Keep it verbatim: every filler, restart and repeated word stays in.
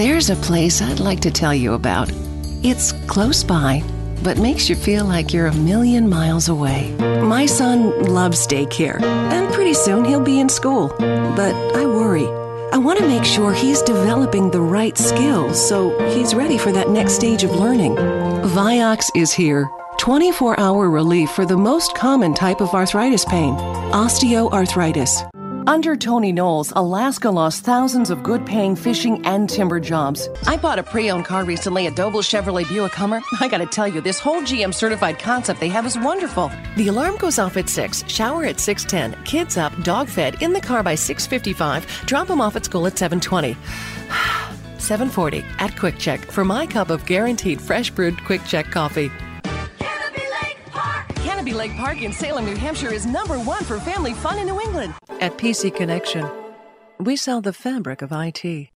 There's a place I'd like to tell you about. It's close by, but makes you feel like you're a million miles away. My son loves daycare, and pretty soon he'll be in school. But I worry. I want to make sure he's developing the right skills so he's ready for that next stage of learning. Vioxx is here. twenty-four hour relief for the most common type of arthritis pain, osteoarthritis. Under Tony Knowles, Alaska lost thousands of good-paying fishing and timber jobs. I bought a pre-owned car recently, a Doble Chevrolet Buick Hummer. I gotta tell you, this whole G M-certified concept they have is wonderful. The alarm goes off at six, shower at six ten, kids up, dog fed, in the car by six fifty-five, drop them off at school at seven twenty. seven forty at Quick Check for my cup of guaranteed fresh brewed Quick Check coffee. Canopy Lake Park in Salem, New Hampshire is number one for family fun in New England. At P C Connection, we sell the fabric of I T.